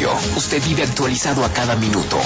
Radio. Usted vive actualizado a cada minuto.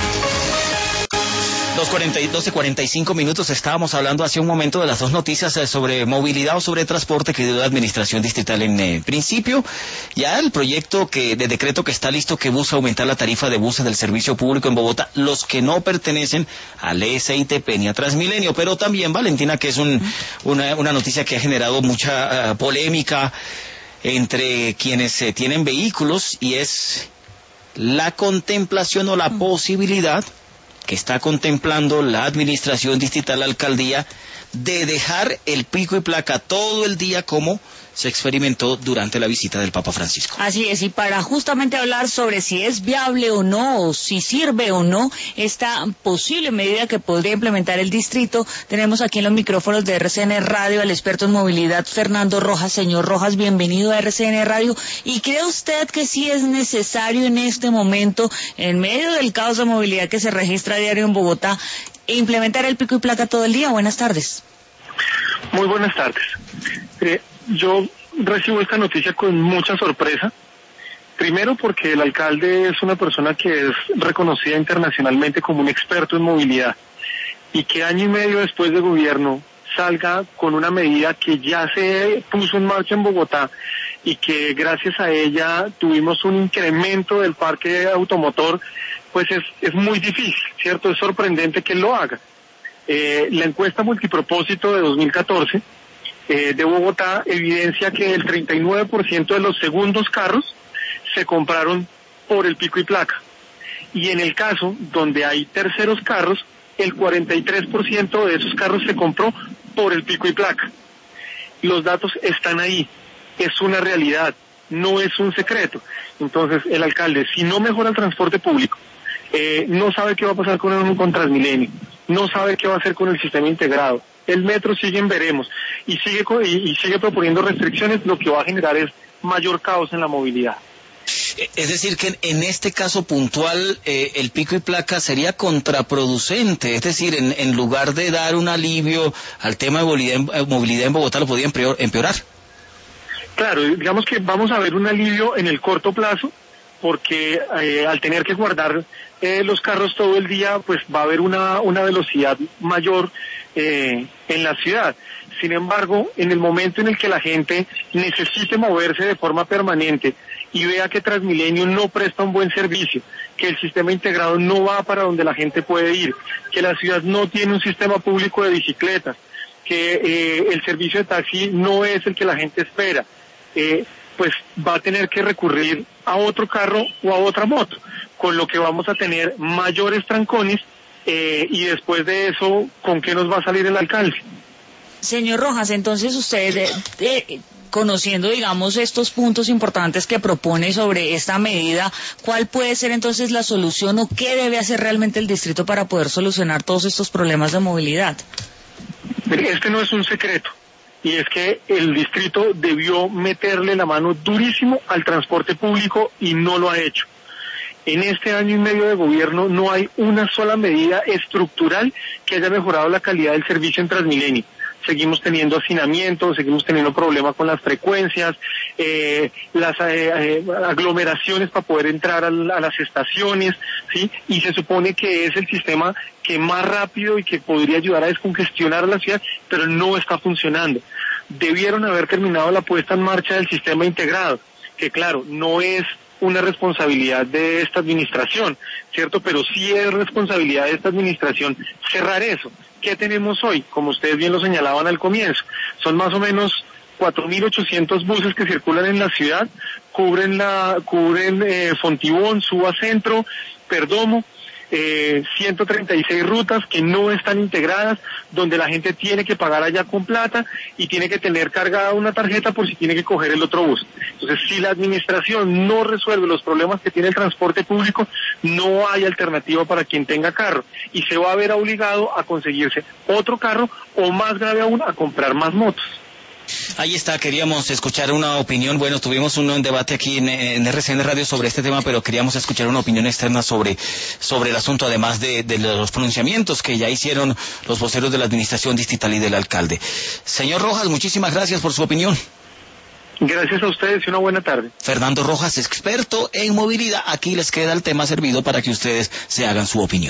12:45 minutos. Estábamos hablando hace un momento de las dos noticias sobre movilidad o sobre transporte que dio la Administración Distrital en principio. Ya el proyecto de decreto que está listo, que busca aumentar la tarifa de buses del servicio público en Bogotá, los que no pertenecen al SITP ni a Transmilenio. Pero también, Valentina, que es una noticia que ha generado mucha polémica entre quienes tienen vehículos, y es la contemplación o la posibilidad que está contemplando la Administración Distrital, la Alcaldía, de dejar el pico y placa todo el día como se experimentó durante la visita del Papa Francisco. Así es, y para justamente hablar sobre si es viable o no, o si sirve o no esta posible medida que podría implementar el distrito, tenemos aquí en los micrófonos de RCN Radio al experto en movilidad Fernando Rojas. Señor Rojas, bienvenido a RCN Radio. ¿Y cree usted que sí es necesario en este momento, en medio del caos de movilidad que se registra a diario en Bogotá, implementar el pico y placa todo el día? Buenas tardes. Muy buenas tardes. Yo recibo esta noticia con mucha sorpresa. Primero porque el alcalde es una persona que es reconocida internacionalmente como un experto en movilidad, y que año y medio después de gobierno salga con una medida que ya se puso en marcha en Bogotá y que gracias a ella tuvimos un incremento del parque automotor, pues es muy difícil, ¿cierto? Es sorprendente que él lo haga. La encuesta multipropósito de 2014 de Bogotá evidencia que el 39% de los segundos carros se compraron por el pico y placa. Y en el caso donde hay terceros carros, el 43% de esos carros se compró por el pico y placa. Los datos están ahí, es una realidad, no es un secreto. Entonces el alcalde, si no mejora el transporte público, no sabe qué va a pasar con Transmilenio, no sabe qué va a hacer con el sistema integrado. El metro sigue en veremos y sigue proponiendo restricciones, lo que va a generar es mayor caos en la movilidad. Es decir, que en este caso puntual el pico y placa sería contraproducente, es decir, en lugar de dar un alivio al tema de movilidad en Bogotá, lo podría empeorar. Claro, digamos que vamos a ver un alivio en el corto plazo, porque al tener que guardar los carros todo el día, pues va a haber una velocidad mayor en la ciudad. Sin embargo, en el momento en el que la gente necesite moverse de forma permanente y vea que Transmilenio no presta un buen servicio, que el sistema integrado no va para donde la gente puede ir, que la ciudad no tiene un sistema público de bicicletas, que el servicio de taxi no es el que la gente espera, pues va a tener que recurrir a otro carro o a otra moto, con lo que vamos a tener mayores trancones, y después de eso, ¿con qué nos va a salir el alcalde? Señor Rojas, entonces usted, conociendo, digamos, estos puntos importantes que propone sobre esta medida, ¿cuál puede ser entonces la solución o qué debe hacer realmente el distrito para poder solucionar todos estos problemas de movilidad? Este no es un secreto, y es que el distrito debió meterle la mano durísimo al transporte público y no lo ha hecho. En este año y medio de gobierno no hay una sola medida estructural que haya mejorado la calidad del servicio en Transmilenio. Seguimos teniendo hacinamiento, seguimos teniendo problemas con las frecuencias, las aglomeraciones para poder entrar a las estaciones, ¿sí? Y se supone que es el sistema que más rápido y que podría ayudar a descongestionar a la ciudad, pero no está funcionando. Debieron haber terminado la puesta en marcha del sistema integrado, que claro, no es una responsabilidad de esta administración, ¿cierto? Pero sí es responsabilidad de esta administración cerrar eso. ¿Qué tenemos hoy? Como ustedes bien lo señalaban al comienzo, son más o menos 4.800 buses que circulan en la ciudad, cubren Fontibón, Suba Centro, Perdomo, 136 rutas que no están integradas, donde la gente tiene que pagar allá con plata y tiene que tener cargada una tarjeta por si tiene que coger el otro bus. Entonces, si la administración no resuelve los problemas que tiene el transporte público, no hay alternativa para quien tenga carro y se va a ver obligado a conseguirse otro carro o, más grave aún, a comprar más motos. Ahí está, queríamos escuchar una opinión. Bueno, tuvimos un debate aquí en RCN Radio sobre este tema, pero queríamos escuchar una opinión externa sobre el asunto, además de los pronunciamientos que ya hicieron los voceros de la Administración Distrital y del alcalde. Señor Rojas, muchísimas gracias por su opinión. Gracias a ustedes y una buena tarde. Fernando Rojas, experto en movilidad. Aquí les queda el tema servido para que ustedes se hagan su opinión.